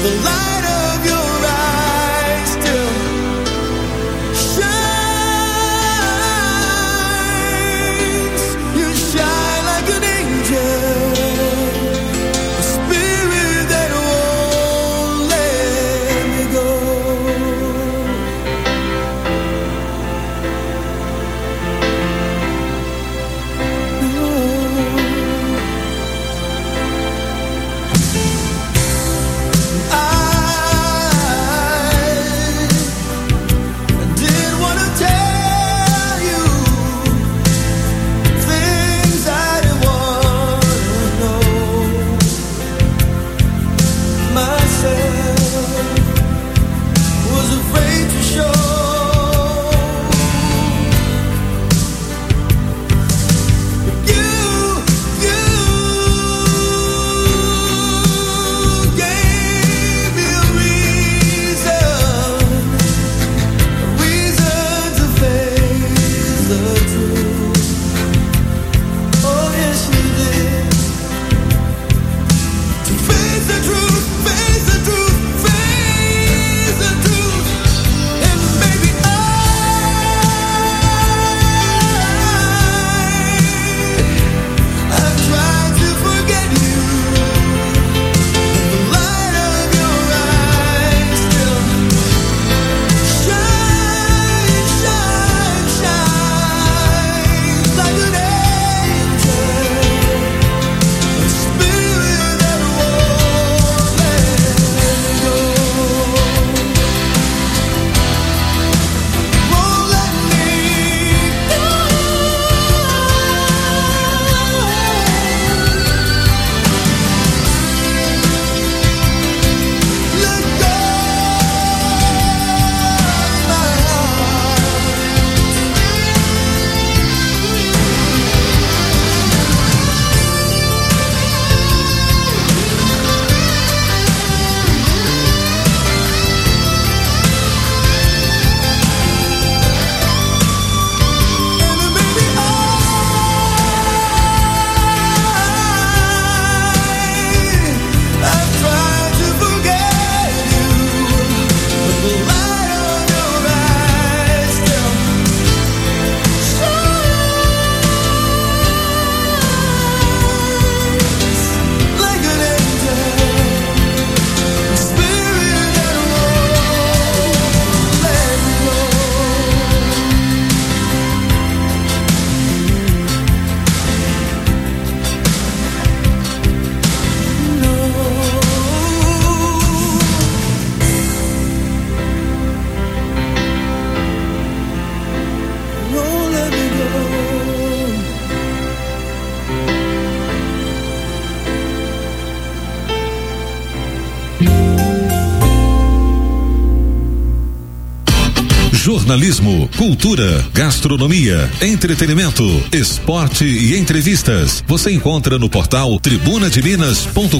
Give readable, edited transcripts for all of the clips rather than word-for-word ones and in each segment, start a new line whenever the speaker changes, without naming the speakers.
Jornalismo, cultura, gastronomia, entretenimento, esporte e entrevistas. Você encontra no portal tribunademinas.com.br.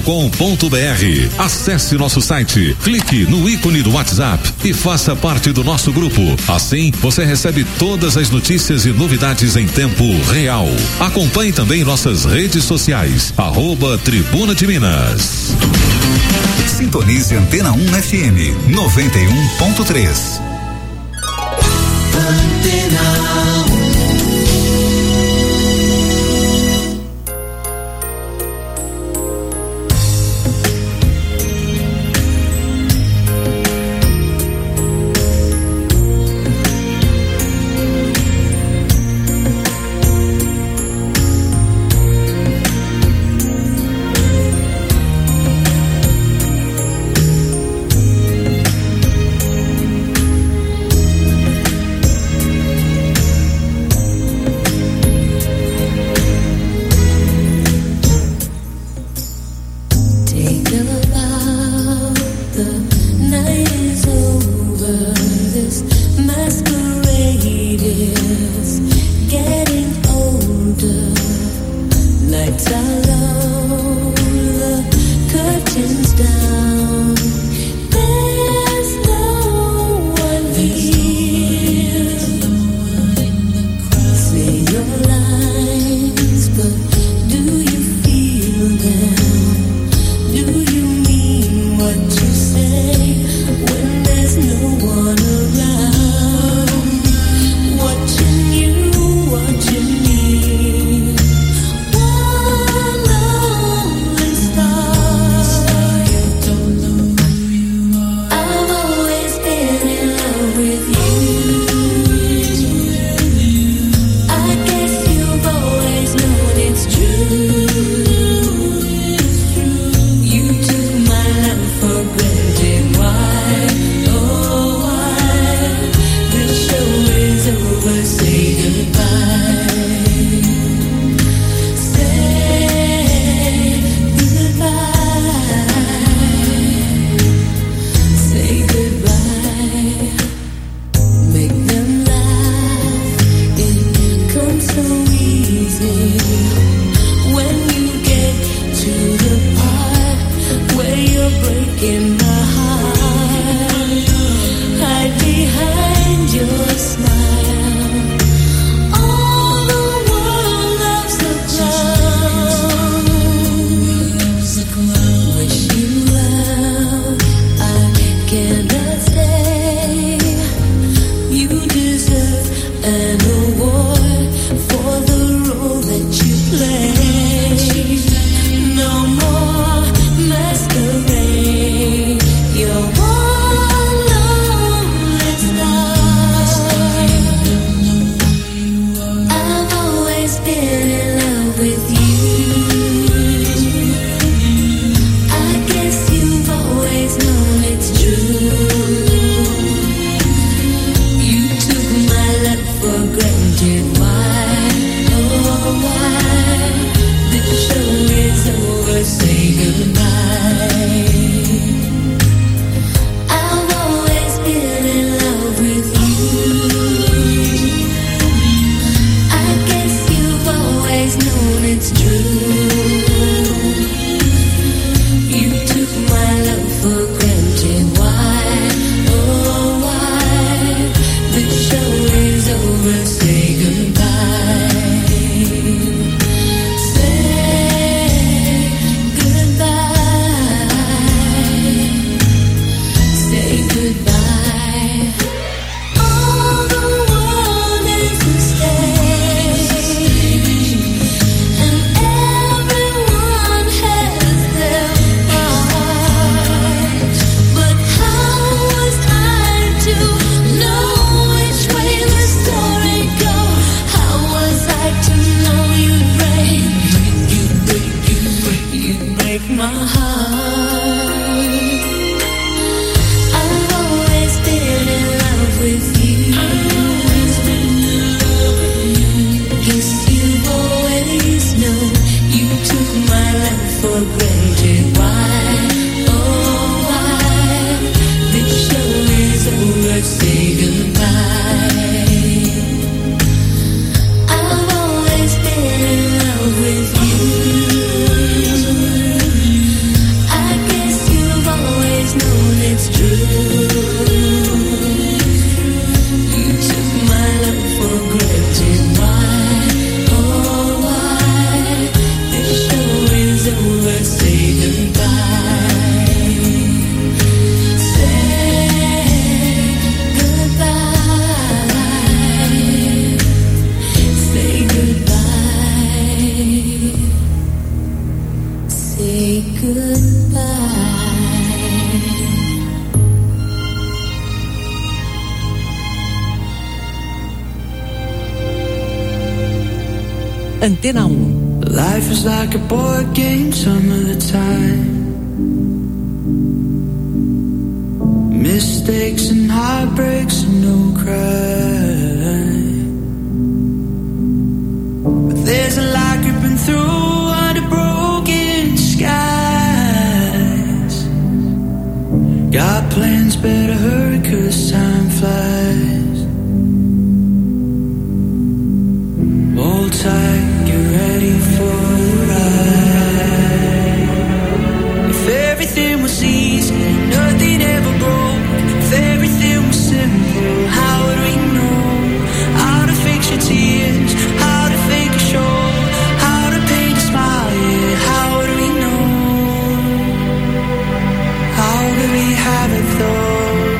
Acesse nosso site, clique no ícone do WhatsApp e faça parte do nosso grupo. Assim, você recebe todas as notícias e novidades em tempo real. Acompanhe também nossas redes sociais, @Tribuna de Minas.
Sintonize Antena 1 FM 91.3.
Antena 1.
Life is like a board game some of the time. Mistakes and heartbreaks and no crime. But there's a lot creeping through under broken skies. Got plans, better hurry 'cause time flies. Hold tight, get ready for a ride. If everything was easy, nothing ever broke. If everything was simple, how would we know? How to fix your tears, how to fake a show, how to paint a smile, yeah, how would we know? How could we have it though?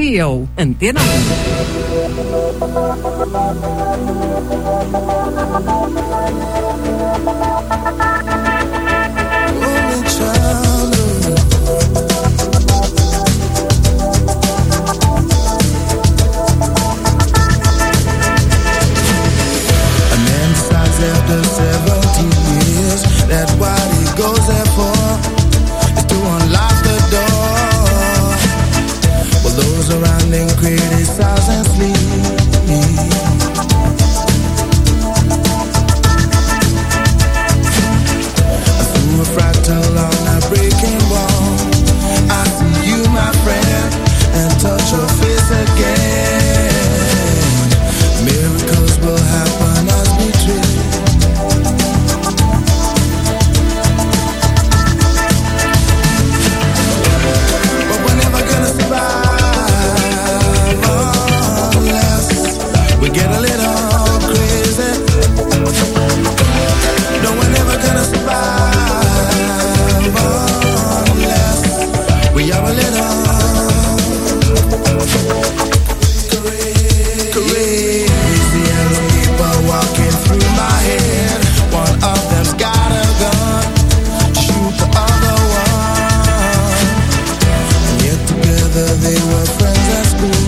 Radio, Antena
1. After 17 years, that's what he goes there for, is to unlock the door. Well, those around him criticize and sleep. Through a fractal on a breaking wall, I see you, my friend, and touch your face again. Miracles will happen as we dream. We get a little crazy. No, we're never gonna survive unless we are a little crazy. And the people walking through my head, one of them's got a gun to shoot the other one. And yet together they were friends at school.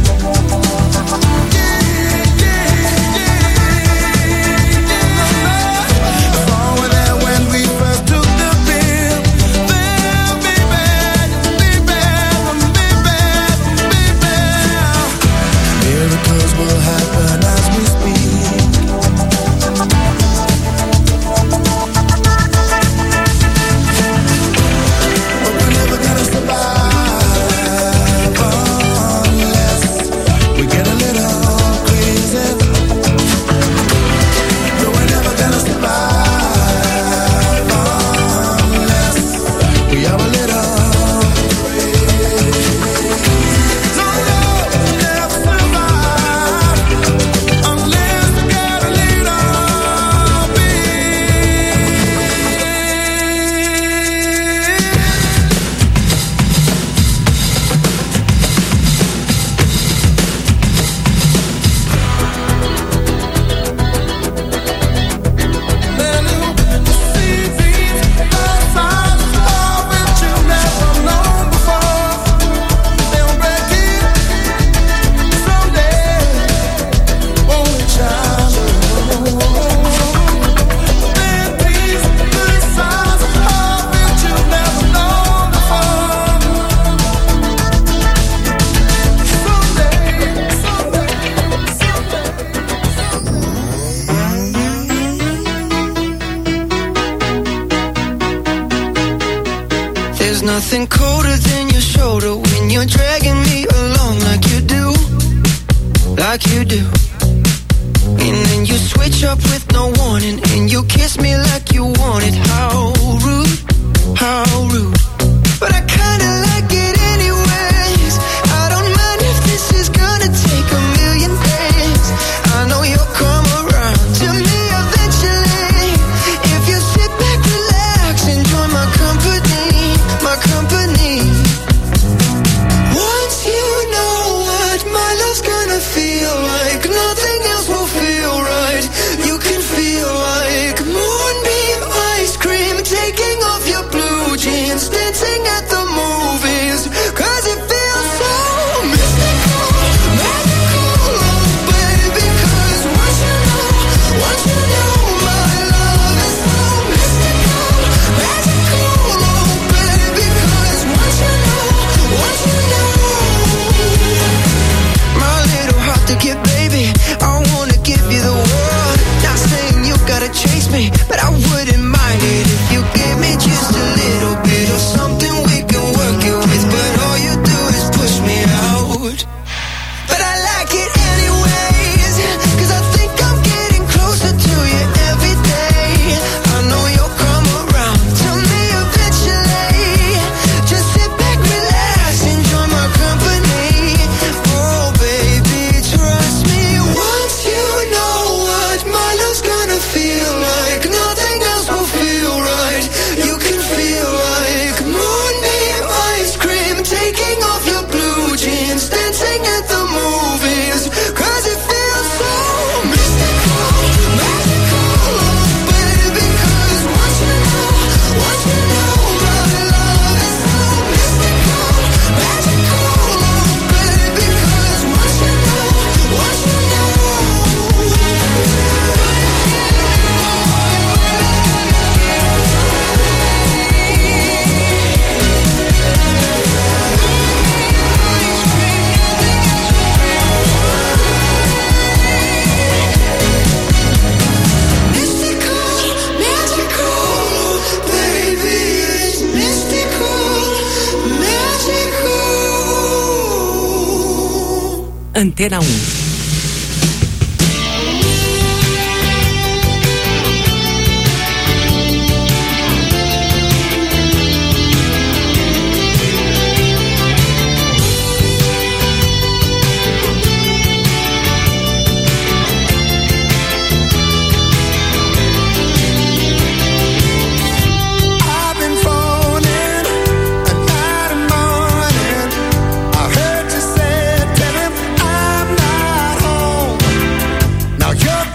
Nothing colder than your shoulder when you're dragging me along like you do, like you do. And then you switch up with no warning and you kiss me like you want it. How rude, how rude. But I kinda like it anyways. I don't mind if this is gonna take a million days. I know you'll come around to me eventually. If you sit back, relax, enjoy my company, my company. Once you know what my love's gonna feel like, nothing else will feel right. You can feel like moonbeam ice cream, taking off your blue jeans, dancing at the movies, 'cause it feels so mystical, magical, oh baby. 'Cause once you know my love is so mystical, magical, oh baby. 'Cause once you know my little heart to get, baby, I wanna give you the world. Not saying you gotta chase me, but I wouldn't mind it if you give me just a little bit of something we can work it with. But all you do is push me out. But I like it anyways, 'cause I think I'm getting closer to you every day. I know you'll come around to me eventually. Just sit back, relax, enjoy my company. Oh baby, trust me.
Antena 1.
You're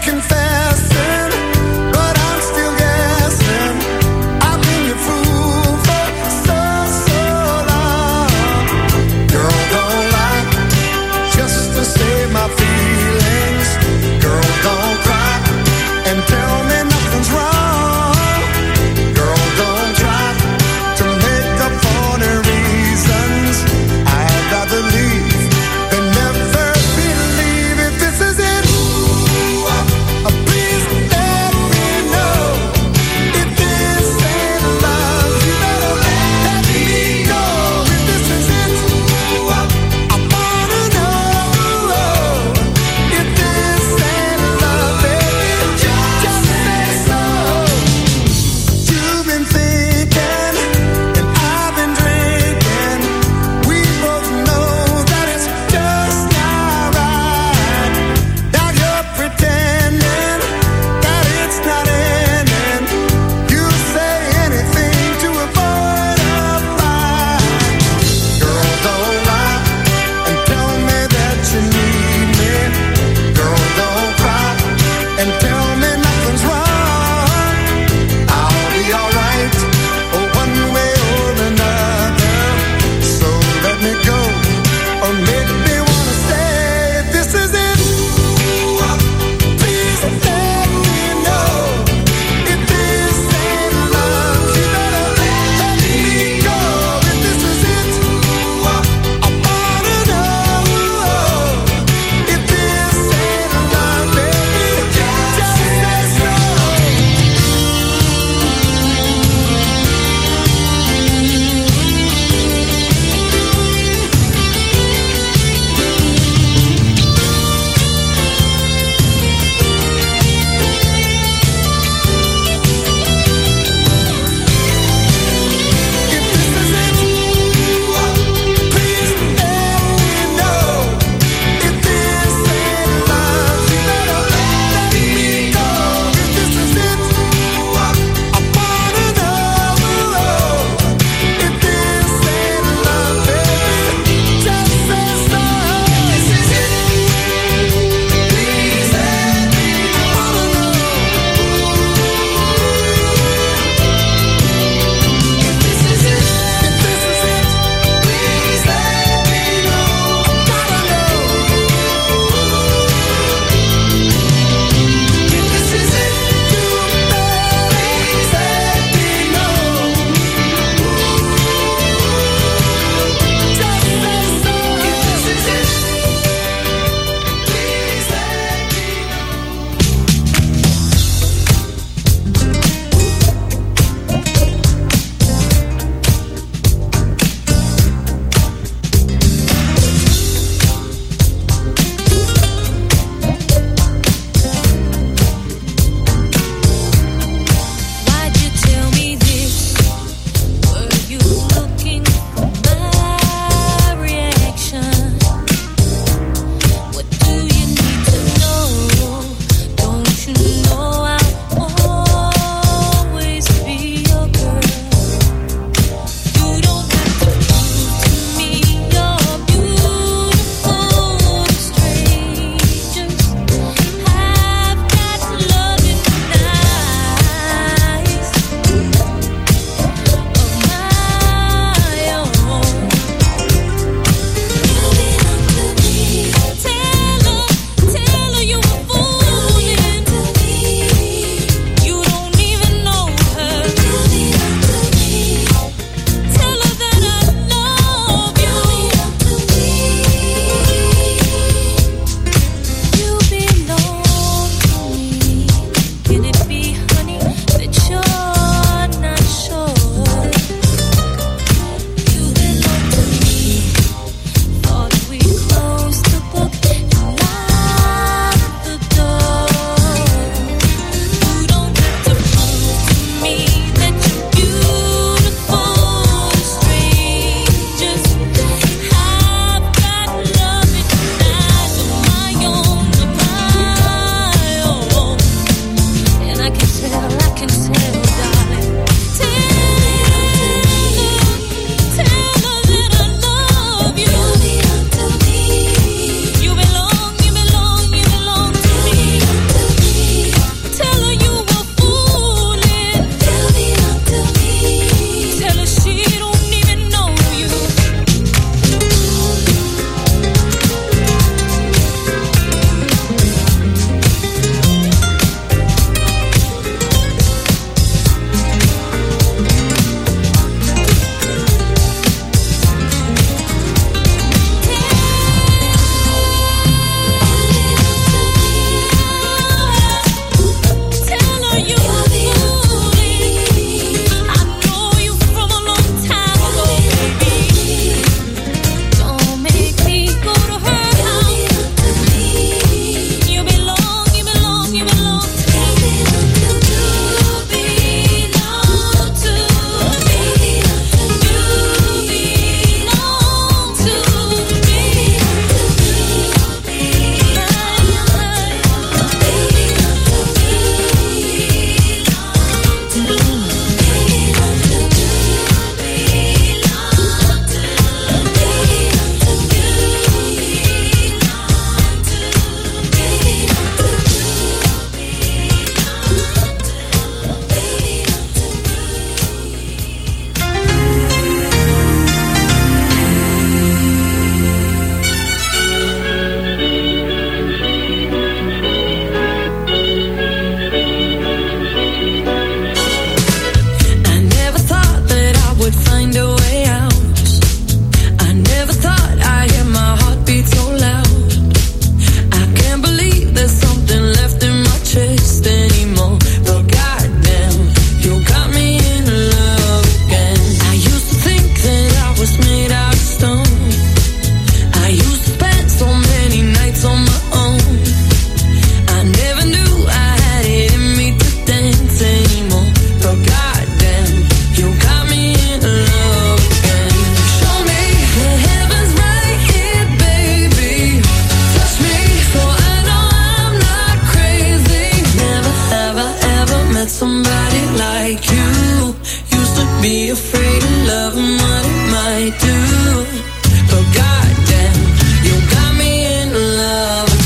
on my own. I never knew I had it in me to dance anymore. But goddamn, you got me in love again. Show me that heaven's right here, baby. Touch me so I know I'm not crazy. Never have I ever met somebody like you. Used to be afraid of love and what it might do. But goddamn, you got me in love again.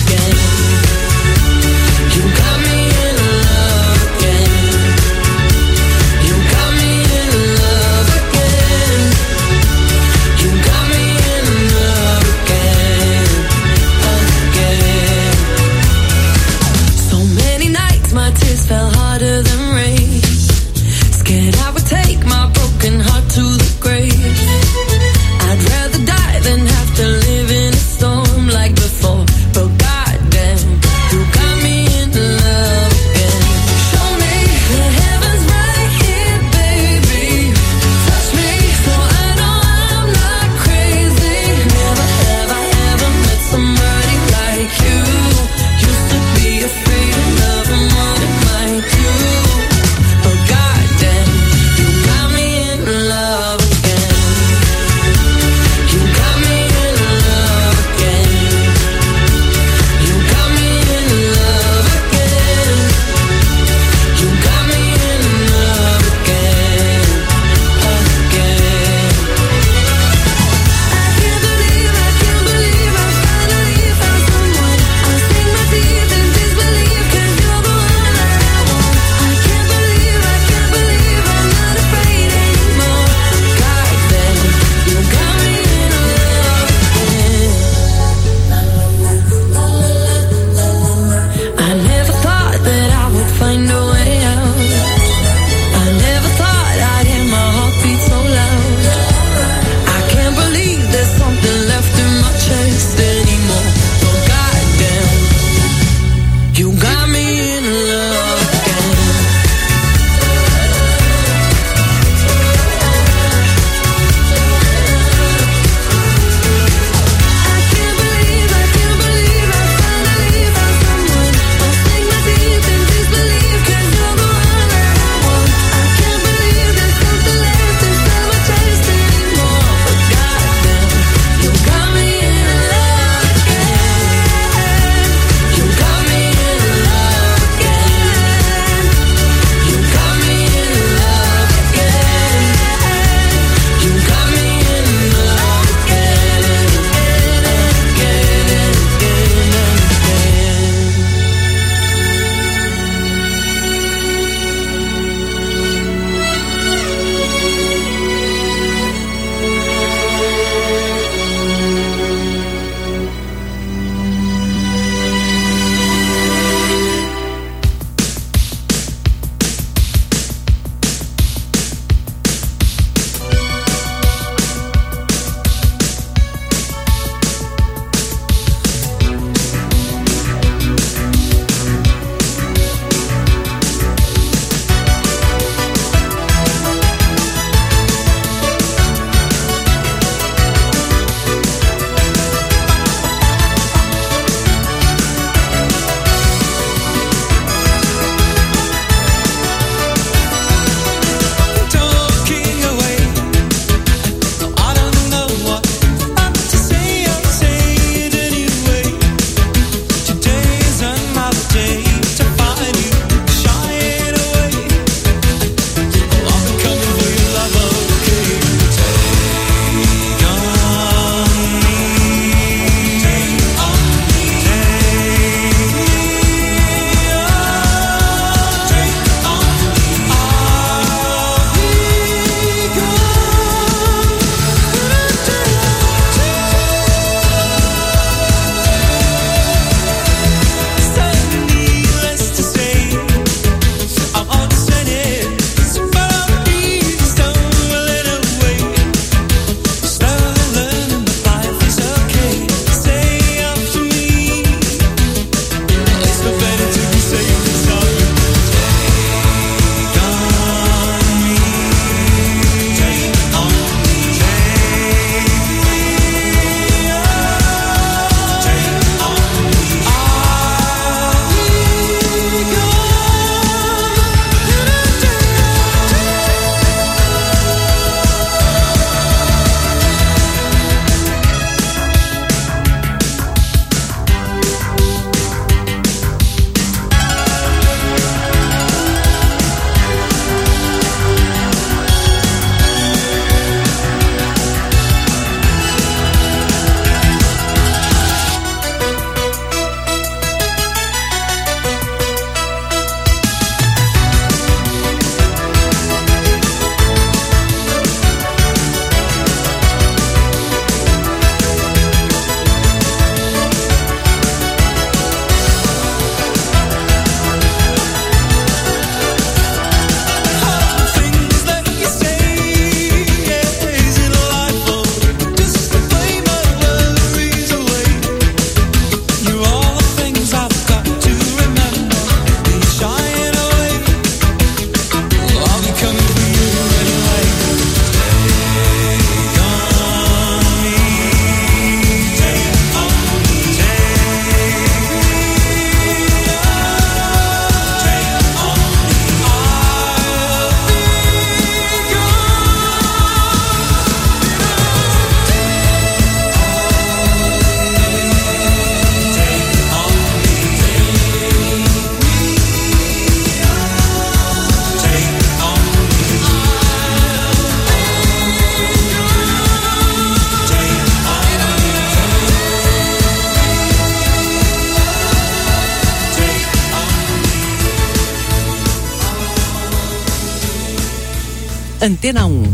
Antena 1.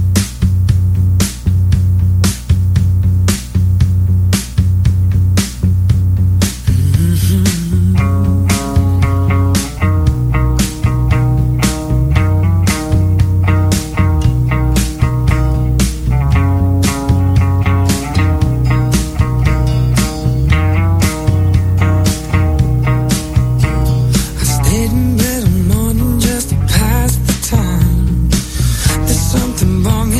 Morning just to pass the time. There's something wrong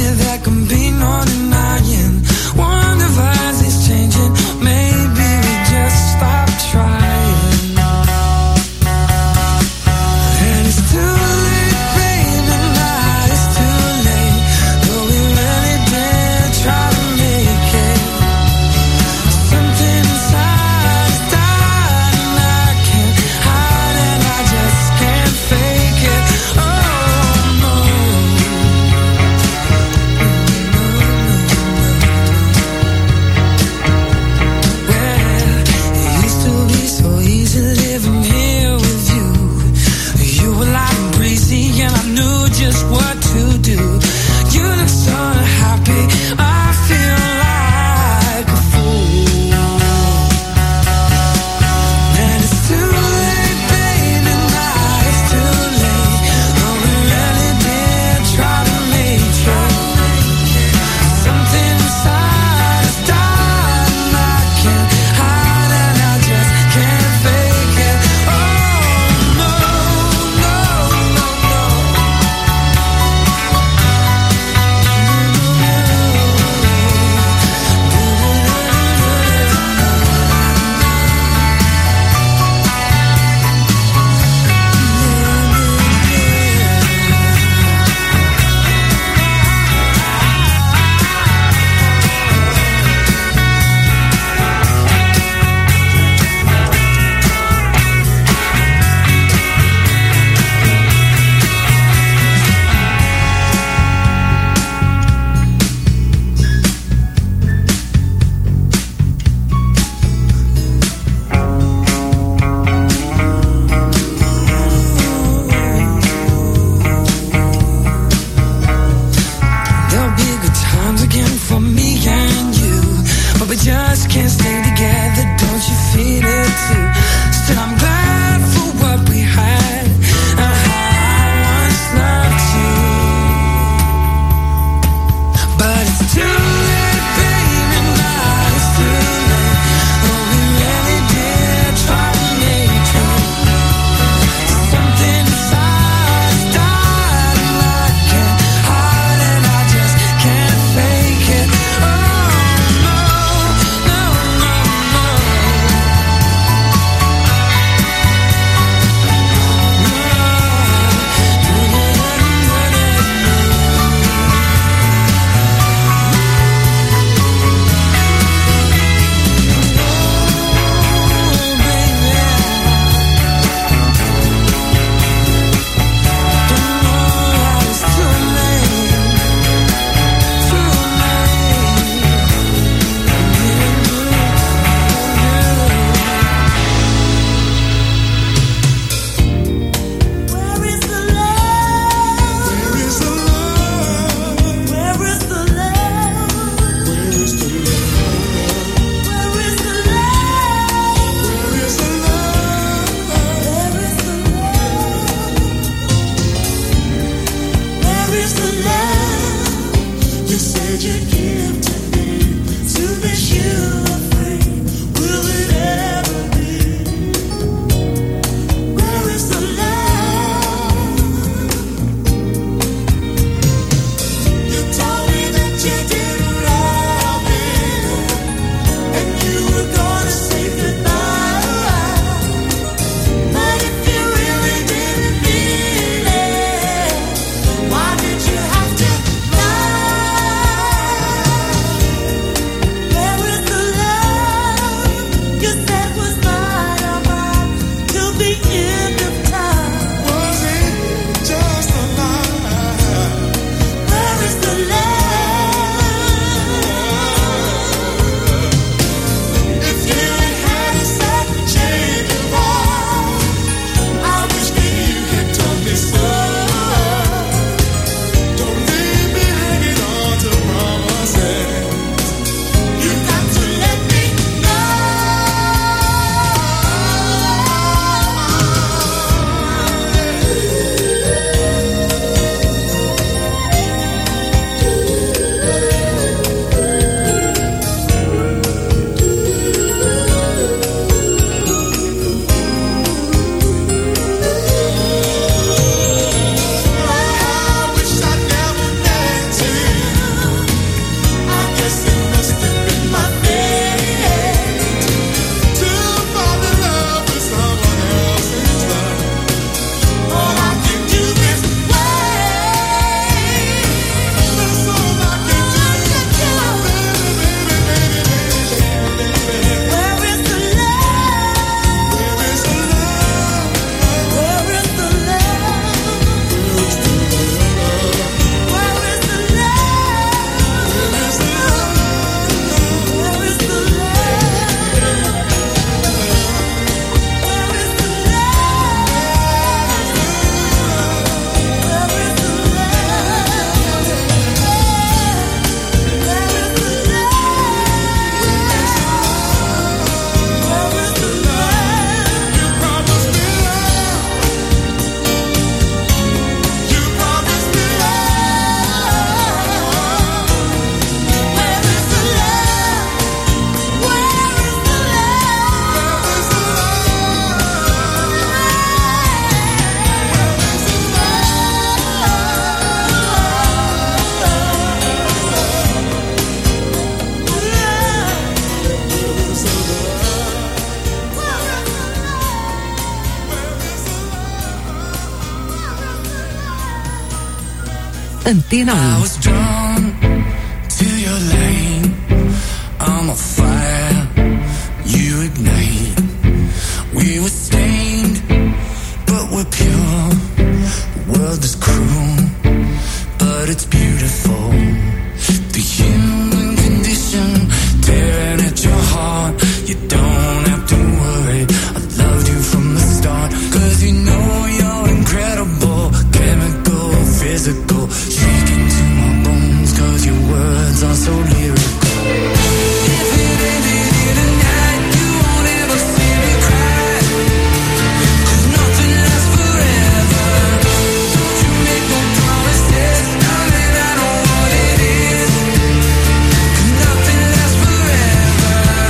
Antena 1.
I was drawn to your lane. I'm a fire, you ignite. We were stained, but we're pure. The world is cruel, but it's beautiful. The human condition tearing at your heart. You don't have to worry, I loved you from the start. 'Cause you know you're incredible, chemical, physical, shaking to my bones. 'Cause your words are so lyrical. If it ended in a night, you won't ever see me cry. 'Cause nothing lasts forever. Don't you make no promises, now that I know what it is. 'Cause nothing lasts forever.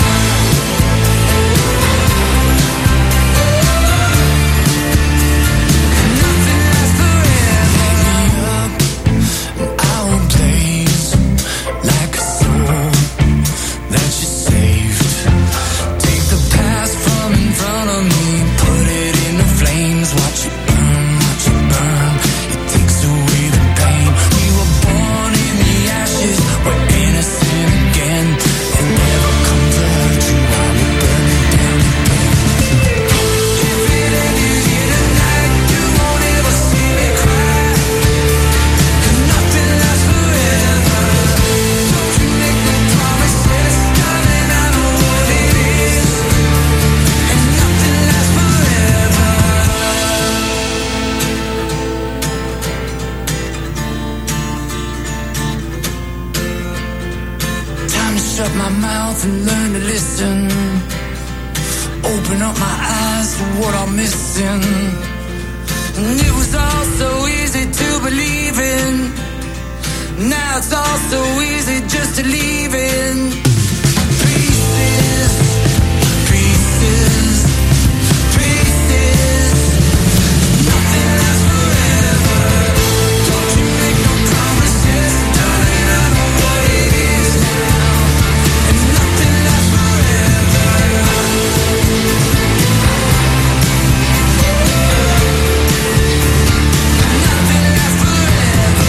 Nothing lasts forever. Pick me up, I will blaze like a soul that you saved. Take the past from in front of me, put it in the flames. Watch it burn, watch it burn. It takes away the pain. We were born in the ashes, we're innocent again. And never come to hurt you, I will burn it down again. If it ended in a night, you won't ever see me cry. 'Cause nothing lasts forever. Don't you make no promises, darling, I know what it is. And nothing lasts forever. Time to shut my mouth and learn to listen. Open up my eyes to what I'm missing. And it was all so easy to believe in. Now it's all so easy just to leave in pieces, pieces, pieces. Nothing lasts forever. Don't you make no promises, darling, I know what it is now. And nothing lasts forever. Nothing lasts forever.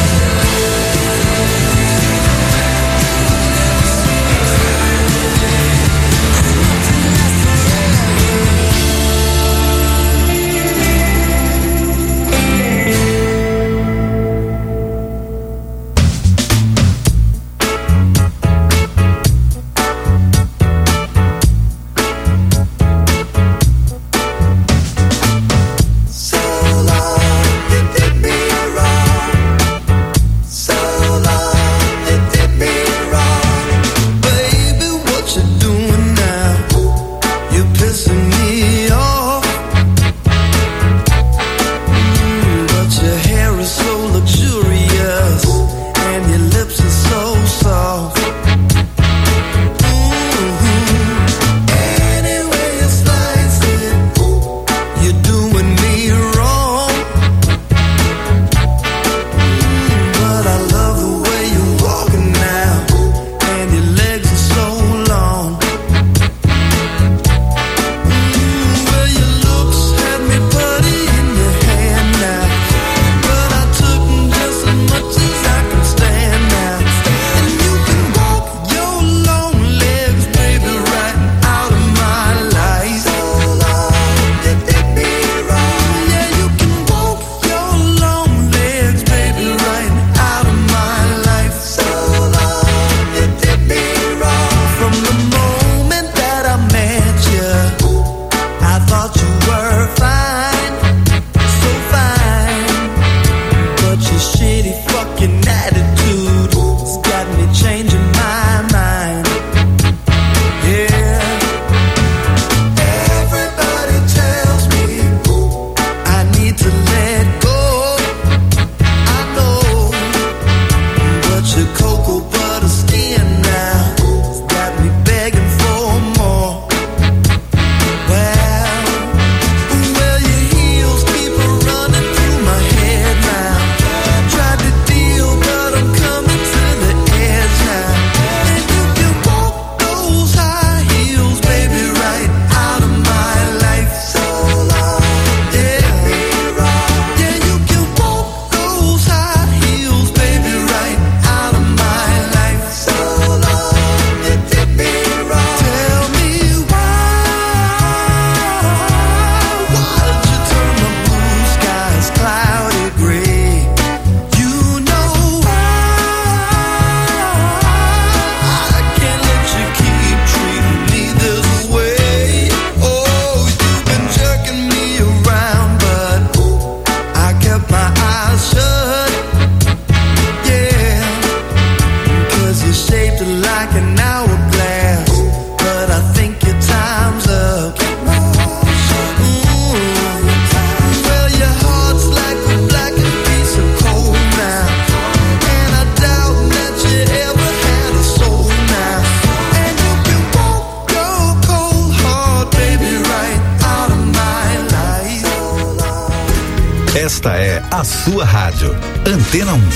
Esta é a sua rádio, Antena 1.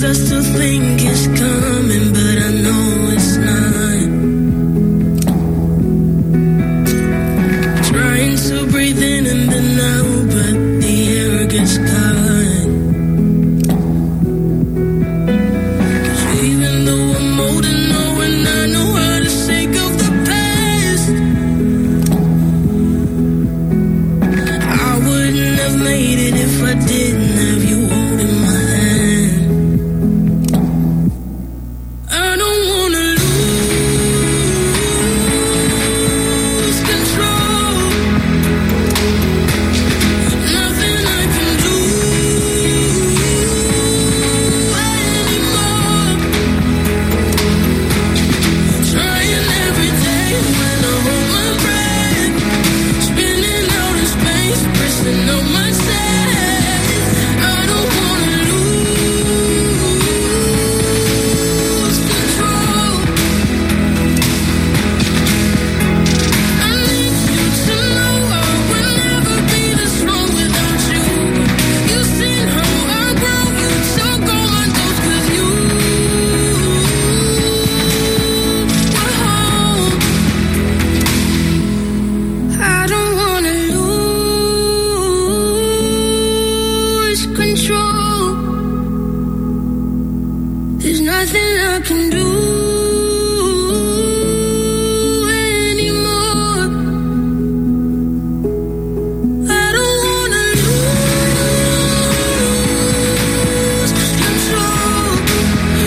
just to think it's gone.